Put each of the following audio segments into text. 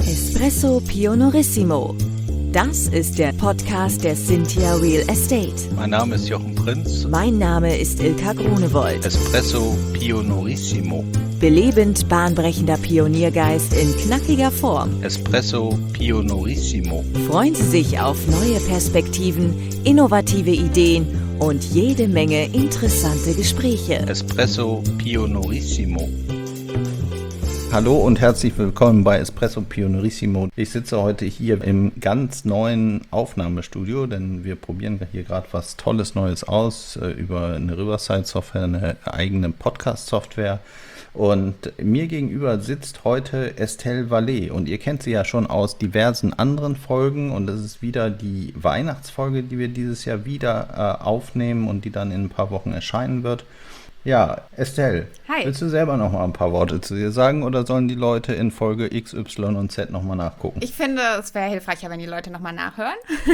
Espresso Pionorissimo. Das ist der Podcast der Cynthia Real Estate. Mein Name ist Jochen Prinz. Mein Name ist Ilka Grunewold. Espresso Pionorissimo. Belebend bahnbrechender Pioniergeist in knackiger Form. Espresso Pionorissimo. Freuen Sie sich auf neue Perspektiven, innovative Ideen und jede Menge interessante Gespräche. Espresso Pionorissimo. Hallo und herzlich willkommen bei Espresso Pionorissimo. Ich sitze heute hier im ganz neuen Aufnahmestudio, denn wir probieren hier gerade was Tolles Neues aus über eine Riverside-Software, eine eigene Podcast-Software. Und mir gegenüber sitzt heute Estelle Vallet und ihr kennt sie ja schon aus diversen anderen Folgen und das ist wieder die Weihnachtsfolge, die wir dieses Jahr wieder aufnehmen und die dann in ein paar Wochen erscheinen wird. Ja, Estelle, Hi. Willst du selber noch mal ein paar Worte zu dir sagen oder sollen die Leute in Folge X, Y und Z noch mal nachgucken? Ich finde, es wäre hilfreicher, wenn die Leute nochmal nachhören.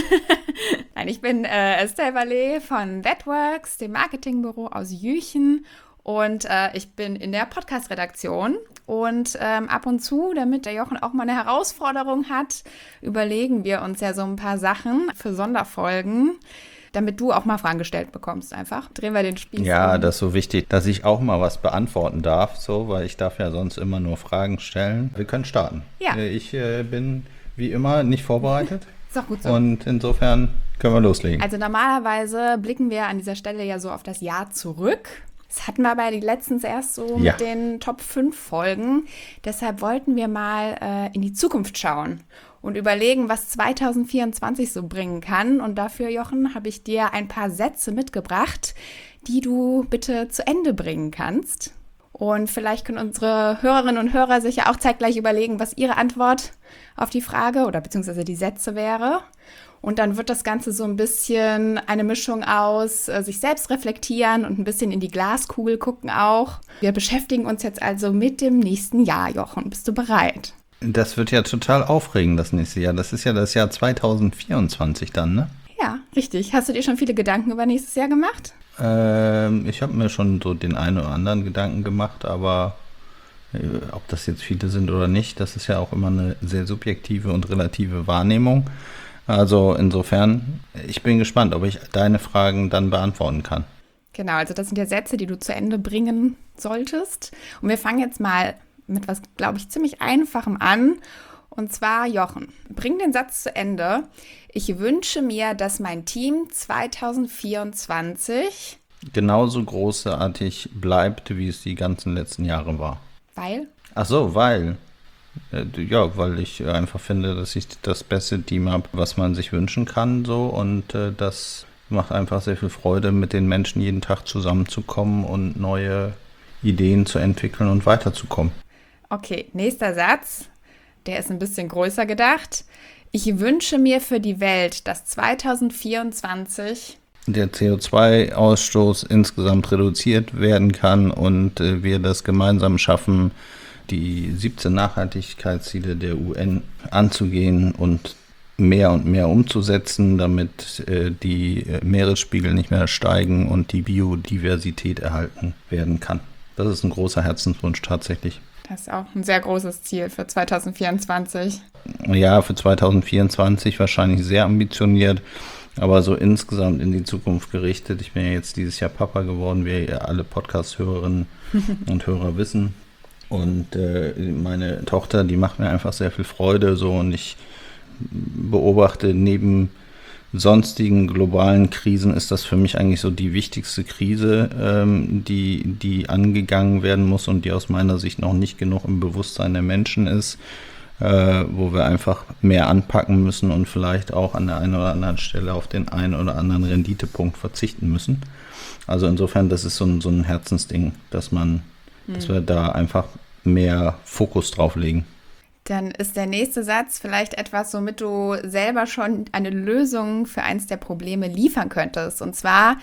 Nein, ich bin Estelle Vallet von ThatWorks, dem Marketingbüro aus Jüchen. Und ich bin in der Podcast-Redaktion und ab und zu, damit der Jochen auch mal eine Herausforderung hat, überlegen wir uns ja so ein paar Sachen für Sonderfolgen, damit du auch mal Fragen gestellt bekommst einfach. Drehen wir den Spieß. Ja, das ist so wichtig, dass ich auch mal was beantworten darf, so, weil ich darf ja sonst immer nur Fragen stellen. Wir können starten. Ja. Ich bin wie immer nicht vorbereitet. Ist auch gut so. Und insofern können wir loslegen. Also normalerweise blicken wir an dieser Stelle ja so auf das Jahr zurück. Das hatten wir aber letztens erst so mit den Top 5 Folgen. Deshalb wollten wir mal in die Zukunft schauen und überlegen, was 2024 so bringen kann. Und dafür, Jochen, habe ich dir ein paar Sätze mitgebracht, die du bitte zu Ende bringen kannst. Und vielleicht können unsere Hörerinnen und Hörer sich ja auch zeitgleich überlegen, was ihre Antwort auf die Frage oder beziehungsweise die Sätze wäre. Und dann wird das Ganze so ein bisschen eine Mischung aus sich selbst reflektieren und ein bisschen in die Glaskugel gucken auch. Wir beschäftigen uns jetzt also mit dem nächsten Jahr, Jochen. Bist du bereit? Das wird ja total aufregend, das nächste Jahr. Das ist ja das Jahr 2024 dann, ne? Ja, richtig. Hast du dir schon viele Gedanken über nächstes Jahr gemacht? Ich habe mir schon so den einen oder anderen Gedanken gemacht, aber ob das jetzt viele sind oder nicht, das ist ja auch immer eine sehr subjektive und relative Wahrnehmung. Also insofern, ich bin gespannt, ob ich deine Fragen dann beantworten kann. Genau, also das sind ja Sätze, die du zu Ende bringen solltest. Und wir fangen jetzt mal mit was, glaube ich, ziemlich Einfachem an. Und zwar, Jochen, bring den Satz zu Ende. Ich wünsche mir, dass mein Team 2024 genauso großartig bleibt, wie es die ganzen letzten Jahre war. Weil? Ach so, weil ich einfach finde, dass ich das beste Team habe, was man sich wünschen kann, so, und das macht einfach sehr viel Freude, mit den Menschen jeden Tag zusammenzukommen und neue Ideen zu entwickeln und weiterzukommen. Okay, nächster Satz, der ist ein bisschen größer gedacht. Ich wünsche mir für die Welt, dass 2024 der CO2-Ausstoß insgesamt reduziert werden kann und wir das gemeinsam schaffen, die 17 Nachhaltigkeitsziele der UN anzugehen und mehr umzusetzen, damit die Meeresspiegel nicht mehr steigen und die Biodiversität erhalten werden kann. Das ist ein großer Herzenswunsch tatsächlich. Das ist auch ein sehr großes Ziel für 2024. Ja, für 2024 wahrscheinlich sehr ambitioniert, aber so insgesamt in die Zukunft gerichtet. Ich bin ja jetzt dieses Jahr Papa geworden, wie ja alle Podcast-Hörerinnen und Hörer wissen. Und meine Tochter, die macht mir einfach sehr viel Freude so, und ich beobachte, neben sonstigen globalen Krisen ist das für mich eigentlich so die wichtigste Krise, die angegangen werden muss und die aus meiner Sicht noch nicht genug im Bewusstsein der Menschen ist, wo wir einfach mehr anpacken müssen und vielleicht auch an der einen oder anderen Stelle auf den einen oder anderen Renditepunkt verzichten müssen. Also insofern, das ist so ein Herzensding, dass wir da einfach mehr Fokus drauf legen. Dann ist der nächste Satz vielleicht etwas, womit du selber schon eine Lösung für eins der Probleme liefern könntest. Und zwar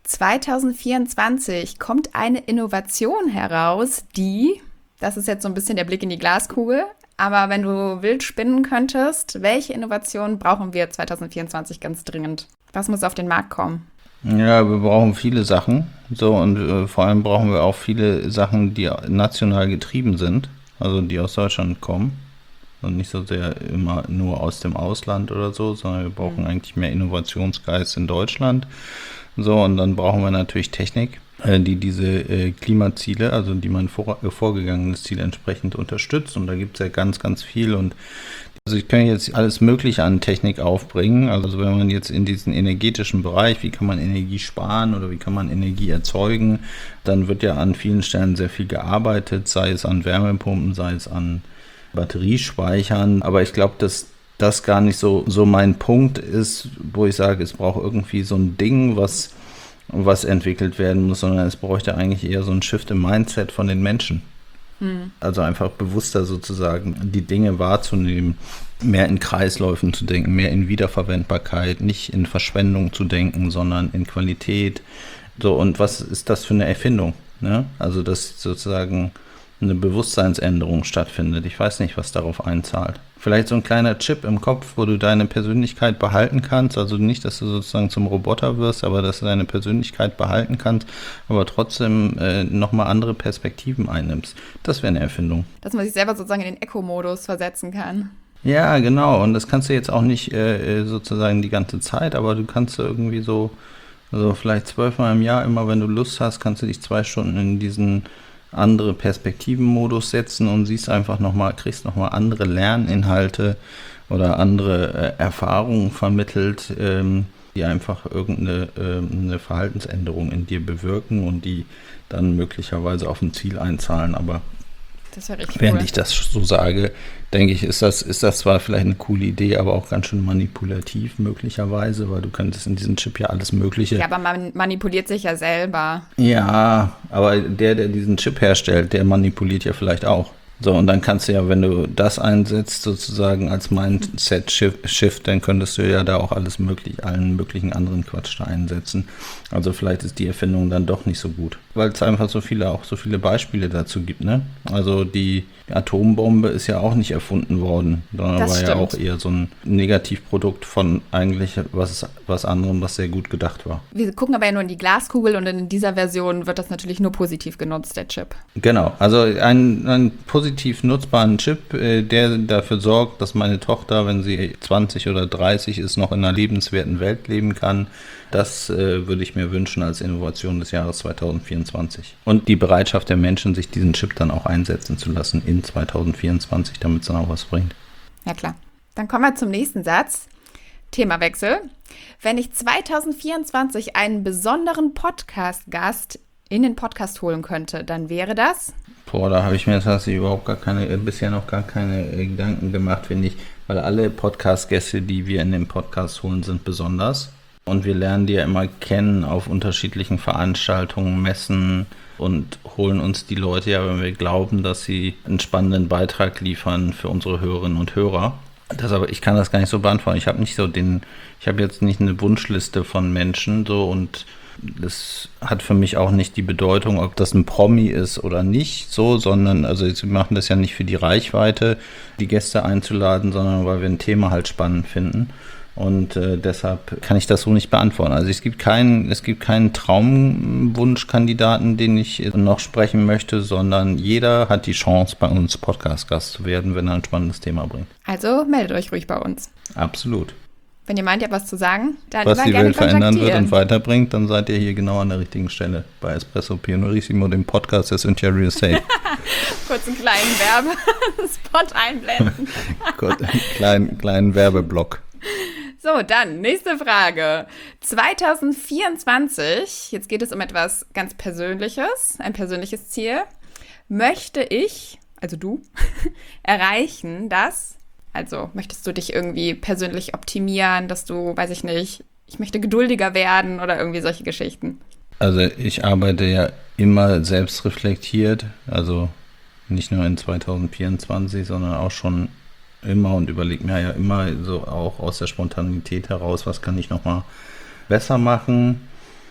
2024 kommt eine Innovation heraus, das ist jetzt so ein bisschen der Blick in die Glaskugel, aber wenn du wild spinnen könntest, welche Innovation brauchen wir 2024 ganz dringend? Was muss auf den Markt kommen? Ja, wir brauchen viele Sachen. So, und vor allem brauchen wir auch viele Sachen, die national getrieben sind, also die aus Deutschland kommen. und nicht so sehr immer nur aus dem Ausland oder so, sondern wir brauchen eigentlich mehr Innovationsgeist in Deutschland. So, und dann brauchen wir natürlich Technik, die diese Klimaziele, also die mein vorgegangenes Ziel entsprechend unterstützt. Und da gibt es ja ganz, ganz viel. Und also ich kann jetzt alles Mögliche an Technik aufbringen. Also wenn man jetzt in diesen energetischen Bereich, wie kann man Energie sparen oder wie kann man Energie erzeugen, dann wird ja an vielen Stellen sehr viel gearbeitet, sei es an Wärmepumpen, sei es an Batteriespeichern. Aber ich glaube, dass das gar nicht so mein Punkt ist, wo ich sage, es braucht irgendwie so ein Ding, was entwickelt werden muss, sondern es bräuchte eigentlich eher so ein Shift im Mindset von den Menschen. Also einfach bewusster sozusagen die Dinge wahrzunehmen, mehr in Kreisläufen zu denken, mehr in Wiederverwendbarkeit, nicht in Verschwendung zu denken, sondern in Qualität. So, und was ist das für eine Erfindung? Ne? Also, dass sozusagen eine Bewusstseinsänderung stattfindet. Ich weiß nicht, was darauf einzahlt. Vielleicht so ein kleiner Chip im Kopf, wo du deine Persönlichkeit behalten kannst. Also nicht, dass du sozusagen zum Roboter wirst, aber dass du deine Persönlichkeit behalten kannst, aber trotzdem nochmal andere Perspektiven einnimmst. Das wäre eine Erfindung. Dass man sich selber sozusagen in den Eco-Modus versetzen kann. Ja, genau. Und das kannst du jetzt auch nicht sozusagen die ganze Zeit, aber du kannst irgendwie so vielleicht 12-mal im Jahr, immer wenn du Lust hast, kannst du dich 2 Stunden in diesen andere Perspektiven-Modus setzen und kriegst nochmal andere Lerninhalte oder andere Erfahrungen vermittelt, die einfach irgendeine Verhaltensänderung in dir bewirken und die dann möglicherweise auf ein Ziel einzahlen. Aber das wäre richtig während cool. ich das so sage, denke ich, ist das zwar vielleicht eine coole Idee, aber auch ganz schön manipulativ möglicherweise, weil du könntest in diesem Chip ja alles Mögliche. Ja, aber man manipuliert sich ja selber. Ja, aber der diesen Chip herstellt, der manipuliert ja vielleicht auch. So, und dann kannst du ja, wenn du das einsetzt, sozusagen als Mindset-Shift, dann könntest du ja da auch allen möglichen anderen Quatsch da einsetzen. Also vielleicht ist die Erfindung dann doch nicht so gut. Weil es einfach so viele Beispiele dazu gibt, ne? Also die Atombombe ist ja auch nicht erfunden worden, sondern Das war stimmt. ja auch eher so ein Negativprodukt von eigentlich was anderem, was sehr gut gedacht war. Wir gucken aber ja nur in die Glaskugel und in dieser Version wird das natürlich nur positiv genutzt, der Chip. Genau, also ein positiv nutzbaren Chip, der dafür sorgt, dass meine Tochter, wenn sie 20 oder 30 ist, noch in einer lebenswerten Welt leben kann. Das würde ich mir wünschen als Innovation des Jahres 2024. Und die Bereitschaft der Menschen, sich diesen Chip dann auch einsetzen zu lassen in 2024, damit es dann auch was bringt. Ja, klar. Dann kommen wir zum nächsten Satz. Themawechsel. Wenn ich 2024 einen besonderen Podcast-Gast in den Podcast holen könnte, dann wäre das? Boah, da habe ich mir tatsächlich bisher noch gar keine Gedanken gemacht, finde ich, weil alle Podcast-Gäste, die wir in den Podcast holen, sind besonders. Und wir lernen die ja immer kennen auf unterschiedlichen Veranstaltungen, Messen und holen uns die Leute ja, wenn wir glauben, dass sie einen spannenden Beitrag liefern für unsere Hörerinnen und Hörer. Aber ich kann das gar nicht so beantworten. Ich habe jetzt nicht eine Wunschliste von Menschen so, und das hat für mich auch nicht die Bedeutung, ob das ein Promi ist oder nicht, so, sondern also wir machen das ja nicht für die Reichweite, die Gäste einzuladen, sondern weil wir ein Thema halt spannend finden. Und deshalb kann ich das so nicht beantworten. Also es gibt keinen Traumwunschkandidaten, den ich noch sprechen möchte, sondern jeder hat die Chance, bei uns Podcast-Gast zu werden, wenn er ein spannendes Thema bringt. Also meldet euch ruhig bei uns. Absolut. Wenn ihr meint, ihr habt was zu sagen, dann Was immer die gerne Welt verändern wird kontaktieren. und weiterbringt, dann seid ihr hier genau an der richtigen Stelle bei Espresso Pionorissimo, dem Podcast der Cynthia Real Estate. Kurz einen kleinen Werbespot einblenden. Gut, kleinen Werbeblock. So, dann nächste Frage. 2024, jetzt geht es um etwas ganz Persönliches, ein persönliches Ziel. Möchte ich, also du, erreichen, dass, also möchtest du dich irgendwie persönlich optimieren, dass du, weiß ich nicht, ich möchte geduldiger werden oder irgendwie solche Geschichten? Also ich arbeite ja immer selbstreflektiert, also nicht nur in 2024, sondern auch schon immer und überlege mir ja immer so auch aus der Spontanität heraus, was kann ich nochmal besser machen.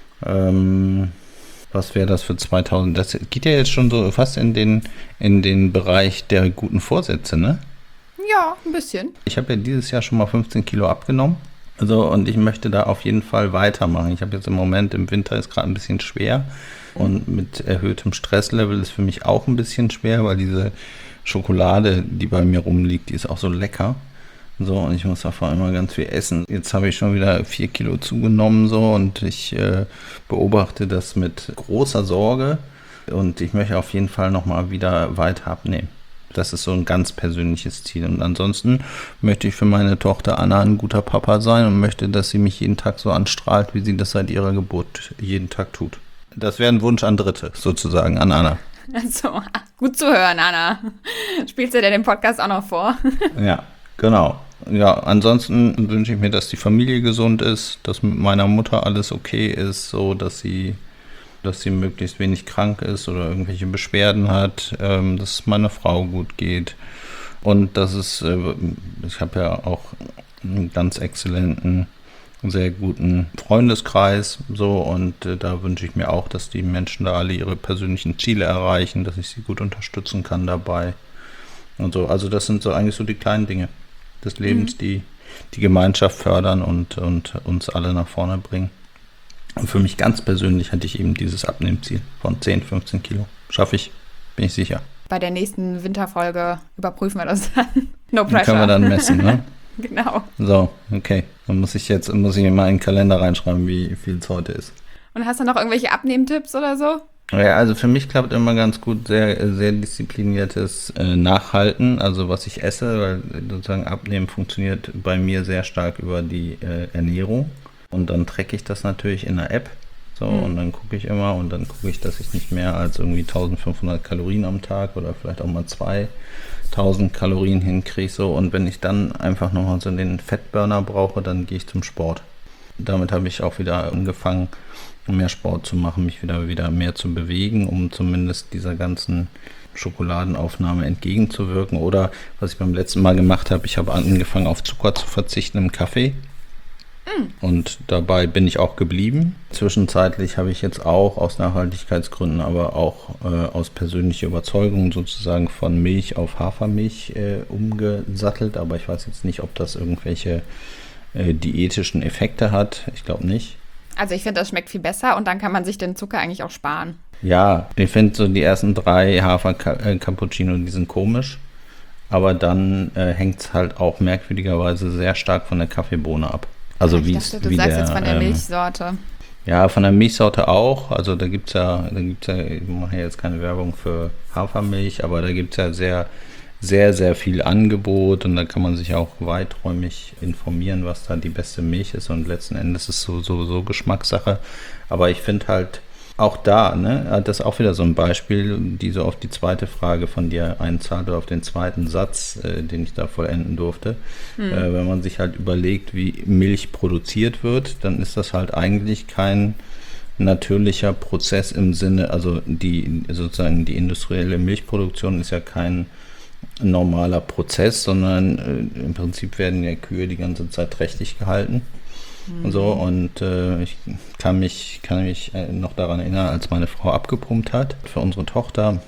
Was wäre das für 2000? Das geht ja jetzt schon so fast in den Bereich der guten Vorsätze, ne? Ja, ein bisschen. Ich habe ja dieses Jahr schon mal 15 Kilo abgenommen. Also, und ich möchte da auf jeden Fall weitermachen. Ich habe jetzt im Moment, im Winter ist gerade ein bisschen schwer und mit erhöhtem Stresslevel ist für mich auch ein bisschen schwer, weil diese Schokolade, die bei mir rumliegt, die ist auch so lecker. So, und ich muss davon immer ganz viel essen. Jetzt habe ich schon wieder 4 Kilo zugenommen so und ich beobachte das mit großer Sorge und ich möchte auf jeden Fall nochmal wieder weiter abnehmen. Das ist so ein ganz persönliches Ziel. Und ansonsten möchte ich für meine Tochter Anna ein guter Papa sein und möchte, dass sie mich jeden Tag so anstrahlt, wie sie das seit ihrer Geburt jeden Tag tut. Das wäre ein Wunsch an Dritte, sozusagen, an Anna. Also, gut zu hören, Anna. Spielst du dir den Podcast auch noch vor? Ja, genau. Ja, ansonsten wünsche ich mir, dass die Familie gesund ist, dass mit meiner Mutter alles okay ist, so dass sie möglichst wenig krank ist oder irgendwelche Beschwerden hat, dass es meiner Frau gut geht und dass ich habe ja auch einen ganz exzellenten, sehr guten Freundeskreis so und da wünsche ich mir auch, dass die Menschen da alle ihre persönlichen Ziele erreichen, dass ich sie gut unterstützen kann dabei und so. Also das sind so eigentlich so die kleinen Dinge des Lebens, die Gemeinschaft fördern und uns alle nach vorne bringen. Und für mich ganz persönlich hatte ich eben dieses Abnehmziel von 10, 15 Kilo. Schaffe ich, bin ich sicher. Bei der nächsten Winterfolge überprüfen wir das dann. No pressure. Das können wir dann messen, ne? Genau. So, okay. Dann muss ich mir mal in den Kalender reinschreiben, wie viel es heute ist. Und hast du noch irgendwelche Abnehmtipps oder so? Ja, also für mich klappt immer ganz gut sehr, sehr diszipliniertes Nachhalten, also was ich esse, weil sozusagen Abnehmen funktioniert bei mir sehr stark über die Ernährung. Und dann tracke ich das natürlich in der App. So, und dann gucke ich immer und dann gucke ich, dass ich nicht mehr als irgendwie 1500 Kalorien am Tag oder vielleicht auch mal 2000 Kalorien hinkriege. So, und wenn ich dann einfach nochmal so den Fettburner brauche, dann gehe ich zum Sport. Damit habe ich auch wieder angefangen, mehr Sport zu machen, mich wieder mehr zu bewegen, um zumindest dieser ganzen Schokoladenaufnahme entgegenzuwirken. Oder was ich beim letzten Mal gemacht habe, ich habe angefangen auf Zucker zu verzichten im Kaffee. Und dabei bin ich auch geblieben. Zwischenzeitlich habe ich jetzt auch aus Nachhaltigkeitsgründen, aber auch aus persönlicher Überzeugung sozusagen von Milch auf Hafermilch umgesattelt. Aber ich weiß jetzt nicht, ob das irgendwelche diätischen Effekte hat. Ich glaube nicht. Also ich finde, das schmeckt viel besser und dann kann man sich den Zucker eigentlich auch sparen. Ja, ich finde so die ersten 3 Hafer-Cappuccino, die sind komisch. Aber dann hängt es halt auch merkwürdigerweise sehr stark von der Kaffeebohne ab. Also ich dachte, du sagst jetzt von der Milchsorte. Ja, von der Milchsorte auch. Also da gibt's ja, ich mache ja jetzt keine Werbung für Hafermilch, aber da gibt es ja sehr, sehr, sehr viel Angebot und da kann man sich auch weiträumig informieren, was da die beste Milch ist und letzten Endes ist es so Geschmackssache. Aber ich finde halt auch da, ne, das ist auch wieder so ein Beispiel, die so auf die zweite Frage von dir einzahlt oder auf den zweiten Satz, den ich da vollenden durfte. Wenn man sich halt überlegt, wie Milch produziert wird, dann ist das halt eigentlich kein natürlicher Prozess im Sinne, also die industrielle Milchproduktion ist ja kein normaler Prozess, sondern im Prinzip werden ja Kühe die ganze Zeit trächtig gehalten. Und so, und ich kann mich noch daran erinnern, als meine Frau abgepumpt hat für unsere Tochter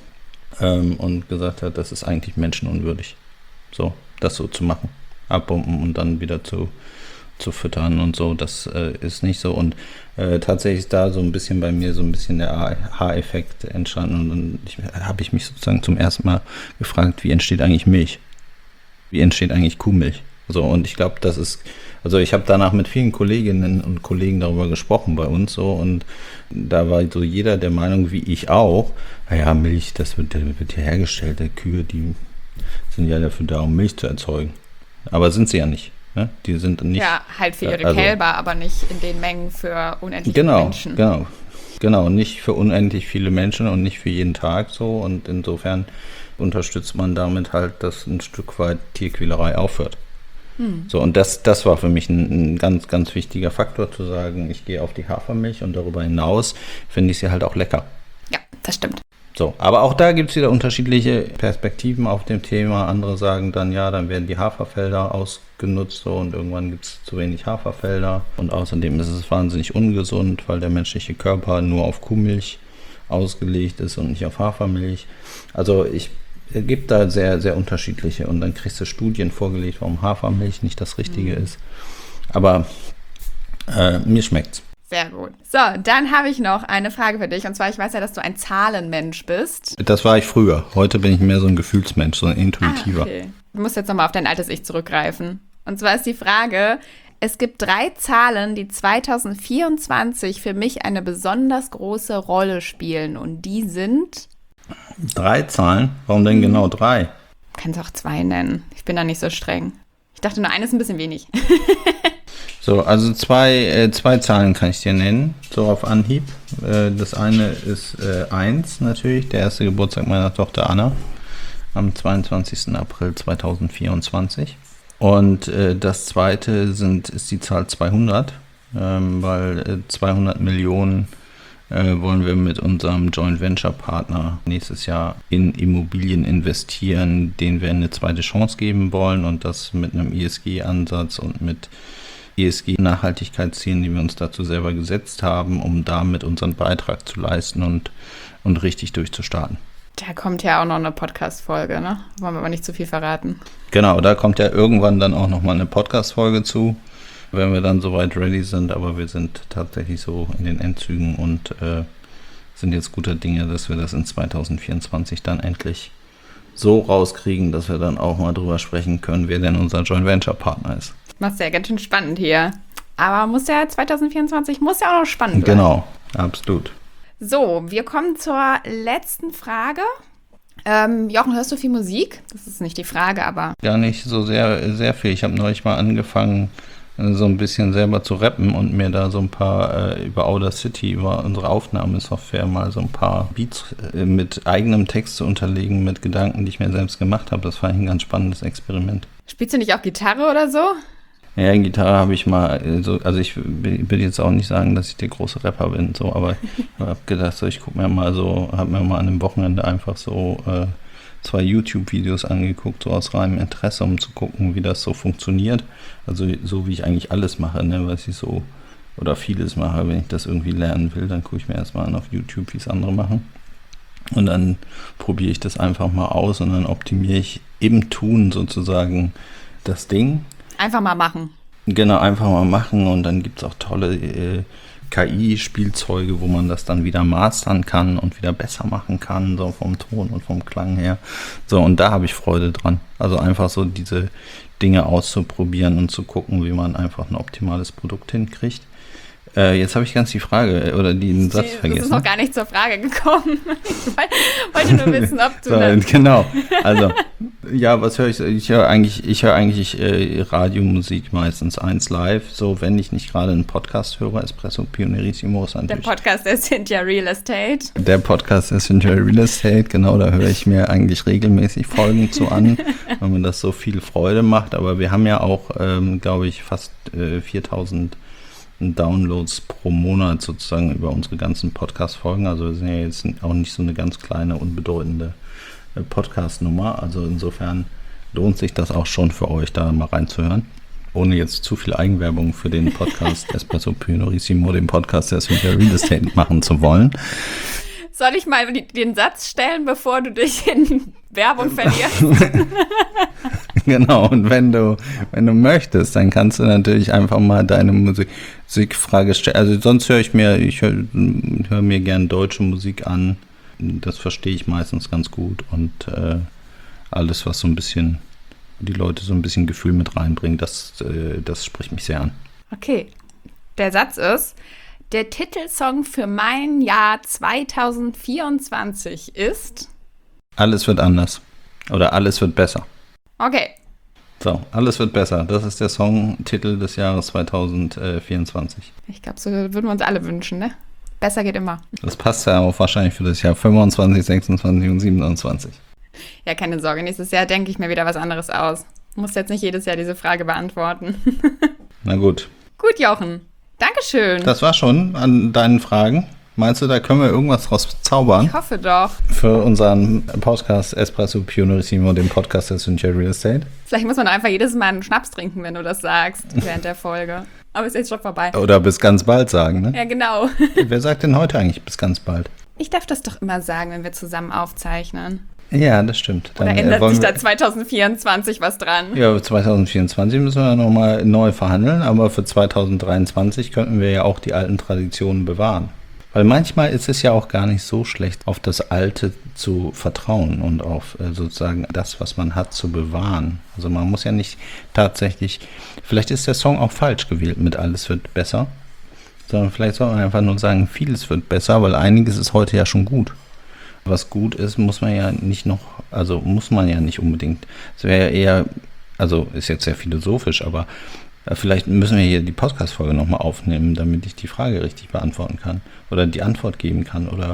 und gesagt hat, das ist eigentlich menschenunwürdig, so das so zu machen, abpumpen und dann wieder zu füttern und so, das ist nicht so. Und tatsächlich ist da so ein bisschen bei mir so ein bisschen der Aha-Effekt entstanden und dann habe ich mich sozusagen zum ersten Mal gefragt, wie entsteht eigentlich Milch? Wie entsteht eigentlich Kuhmilch? So, und ich glaube, das ist, also ich habe danach mit vielen Kolleginnen und Kollegen darüber gesprochen bei uns so und da war so jeder der Meinung, wie ich auch, naja, Milch, das wird hier hergestellt, der Kühe, die sind ja dafür da, um Milch zu erzeugen. Aber sind sie ja nicht. Ne? Die sind nicht. Ja, halt für ihre Kälber, aber nicht in den Mengen für unendlich viele Menschen. Genau, nicht für unendlich viele Menschen und nicht für jeden Tag so und insofern unterstützt man damit halt, dass ein Stück weit Tierquälerei aufhört. So, und das war für mich ein ganz, ganz wichtiger Faktor, zu sagen, ich gehe auf die Hafermilch und darüber hinaus finde ich sie halt auch lecker. Ja, das stimmt. So, aber auch da gibt es wieder unterschiedliche Perspektiven auf dem Thema. Andere sagen dann, ja, dann werden die Haferfelder ausgenutzt so, und irgendwann gibt es zu wenig Haferfelder. Und außerdem ist es wahnsinnig ungesund, weil der menschliche Körper nur auf Kuhmilch ausgelegt ist und nicht auf Hafermilch. Also es gibt da sehr, sehr unterschiedliche und dann kriegst du Studien vorgelegt, warum Hafermilch nicht das Richtige ist. Aber mir schmeckt's. Sehr gut. So, dann habe ich noch eine Frage für dich. Und zwar, ich weiß ja, dass du ein Zahlenmensch bist. Das war ich früher. Heute bin ich mehr so ein Gefühlsmensch, so ein Intuitiver. Okay. Du musst jetzt nochmal auf dein altes Ich zurückgreifen. Und zwar ist die Frage, es gibt 3 Zahlen, die 2024 für mich eine besonders große Rolle spielen. Und die sind... 3 Zahlen? Warum denn genau 3? Kannst auch 2 nennen. Ich bin da nicht so streng. Ich dachte, nur eine ist ein bisschen wenig. So, also zwei Zahlen kann ich dir nennen, so auf Anhieb. Das eine ist 1 natürlich, der erste Geburtstag meiner Tochter Anna, am 22. April 2024. Und das zweite ist die Zahl 200, weil 200 Millionen wollen wir mit unserem Joint Venture Partner nächstes Jahr in Immobilien investieren, denen wir eine zweite Chance geben wollen und das mit einem ESG-Ansatz und mit ESG-Nachhaltigkeitszielen, die wir uns dazu selber gesetzt haben, um damit unseren Beitrag zu leisten und richtig durchzustarten. Da kommt ja auch noch eine Podcast-Folge, ne? Wollen wir aber nicht zu viel verraten. Genau, da kommt ja irgendwann dann auch nochmal eine Podcast-Folge zu, wenn wir dann soweit ready sind, aber wir sind tatsächlich so in den Endzügen und sind jetzt guter Dinge, dass wir das in 2024 dann endlich so rauskriegen, dass wir dann auch mal drüber sprechen können, wer denn unser Joint Venture Partner ist. Machst ja ganz schön spannend hier. Aber 2024 muss ja auch noch spannend bleiben. Genau, absolut. So, wir kommen zur letzten Frage. Jochen, hörst du viel Musik? Das ist nicht die Frage, aber... Gar nicht so sehr viel. Ich habe neulich mal angefangen, so ein bisschen selber zu rappen und mir da so ein paar über Audacity, über unsere Aufnahmesoftware mal so ein paar Beats mit eigenem Text zu unterlegen, mit Gedanken, die ich mir selbst gemacht habe. Das fand ich ein ganz spannendes Experiment. Spielst du nicht auch Gitarre oder so? Ja, Gitarre habe ich mal, also ich will jetzt auch nicht sagen, dass ich der große Rapper bin, so, aber ich habe gedacht, so, ich habe mir mal an einem Wochenende einfach so 2 YouTube-Videos angeguckt, so aus reinem Interesse, um zu gucken, wie das so funktioniert. Also so wie ich eigentlich alles mache, ne, was ich so, oder vieles mache, wenn ich das irgendwie lernen will, dann gucke ich mir erstmal an auf YouTube, wie es andere machen. Und dann probiere ich das einfach mal aus und dann optimiere ich im Tun sozusagen das Ding. Einfach mal machen. Genau, einfach mal machen und dann gibt es auch tolle KI-Spielzeuge, wo man das dann wieder mastern kann und wieder besser machen kann, so vom Ton und vom Klang her. So, und da habe ich Freude dran. Also einfach so diese Dinge auszuprobieren und zu gucken, wie man einfach ein optimales Produkt hinkriegt. Jetzt habe ich ganz die Frage oder den Satz vergessen. Das ist noch gar nicht zur Frage gekommen. Ich wollte nur wissen, ob du... So, genau, also, ja, was höre ich? Ich höre eigentlich Radiomusik meistens 1 live, so wenn ich nicht gerade einen Podcast höre, Espresso Pionerissimo ist natürlich... Der Podcast der Cynthia Real Estate. Der Podcast der Cynthia Real Estate, genau, da höre ich mir eigentlich regelmäßig Folgen zu an, weil mir das so viel Freude macht, aber wir haben ja auch, glaube ich, fast 4000 Downloads pro Monat sozusagen über unsere ganzen Podcast-Folgen. Also wir sind ja jetzt auch nicht so eine ganz kleine, unbedeutende Podcast-Nummer. Also insofern lohnt sich das auch schon für euch, da mal reinzuhören. Ohne jetzt zu viel Eigenwerbung für den Podcast Espresso Pionerissimo, den Podcast der Cynthia Real Estate machen zu wollen. Soll ich mal den Satz stellen, bevor du dich in Werbung verlierst? Genau, und wenn du möchtest, dann kannst du natürlich einfach mal deine Musikfrage stellen. Also sonst höre ich mir gern deutsche Musik an. Das verstehe ich meistens ganz gut. Und alles, was so ein bisschen die Leute so ein bisschen Gefühl mit reinbringt, das spricht mich sehr an. Okay, der Satz ist: Der Titelsong für mein Jahr 2024 ist... Alles wird anders. Oder alles wird besser. Okay. So, alles wird besser. Das ist der Songtitel des Jahres 2024. Ich glaube, so würden wir uns alle wünschen, ne? Besser geht immer. Das passt ja auch wahrscheinlich für das Jahr 25, 26 und 27. Ja, keine Sorge. Nächstes Jahr denke ich mir wieder was anderes aus. Muss jetzt nicht jedes Jahr diese Frage beantworten. Na gut. Gut, Jochen. Dankeschön. Das war schon an deinen Fragen. Meinst du, da können wir irgendwas draus zaubern? Ich hoffe doch. Für unseren Podcast Espresso Pionerissimo, den Podcast der Cynthia Real Estate? Vielleicht muss man einfach jedes Mal einen Schnaps trinken, wenn du das sagst, während der Folge. Aber ist jetzt schon vorbei. Oder bis ganz bald sagen, ne? Ja, genau. Wer sagt denn heute eigentlich bis ganz bald? Ich darf das doch immer sagen, wenn wir zusammen aufzeichnen. Ja, das stimmt. Oder ändert sich da 2024 was dran? Ja, 2024 müssen wir nochmal neu verhandeln, aber für 2023 könnten wir ja auch die alten Traditionen bewahren. Weil manchmal ist es ja auch gar nicht so schlecht, auf das Alte zu vertrauen und auf sozusagen das, was man hat, zu bewahren. Also man muss ja nicht tatsächlich, vielleicht ist der Song auch falsch gewählt mit Alles wird besser, sondern vielleicht soll man einfach nur sagen, vieles wird besser, weil einiges ist heute ja schon gut. Was gut ist, muss man ja nicht unbedingt. Es wäre ja eher, also ist jetzt sehr philosophisch, aber vielleicht müssen wir hier die Podcast-Folge nochmal aufnehmen, damit ich die Frage richtig beantworten kann oder die Antwort geben kann oder.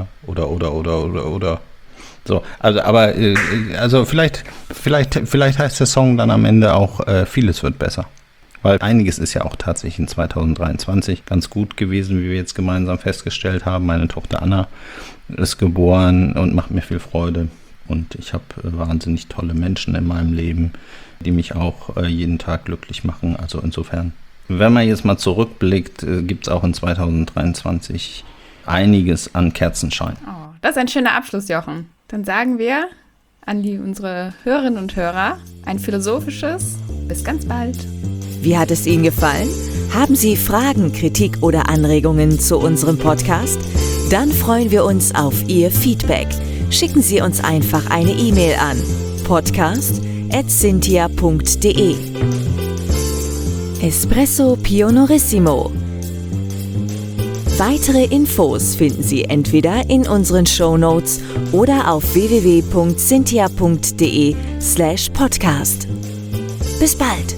So, also vielleicht heißt der Song dann am Ende auch vieles wird besser. Weil einiges ist ja auch tatsächlich in 2023 ganz gut gewesen, wie wir jetzt gemeinsam festgestellt haben. Meine Tochter Anna ist geboren und macht mir viel Freude. Und ich habe wahnsinnig tolle Menschen in meinem Leben, die mich auch jeden Tag glücklich machen. Also insofern, wenn man jetzt mal zurückblickt, gibt es auch in 2023 einiges an Kerzenschein. Oh, das ist ein schöner Abschluss, Jochen. Dann sagen wir an unsere Hörerinnen und Hörer ein philosophisches Bis ganz bald. Wie hat es Ihnen gefallen? Haben Sie Fragen, Kritik oder Anregungen zu unserem Podcast? Dann freuen wir uns auf Ihr Feedback. Schicken Sie uns einfach eine E-Mail an podcast@cynthia.de. Espresso Pionorissimo. Weitere Infos finden Sie entweder in unseren Shownotes oder auf www.cynthia.de/podcast. Bis bald!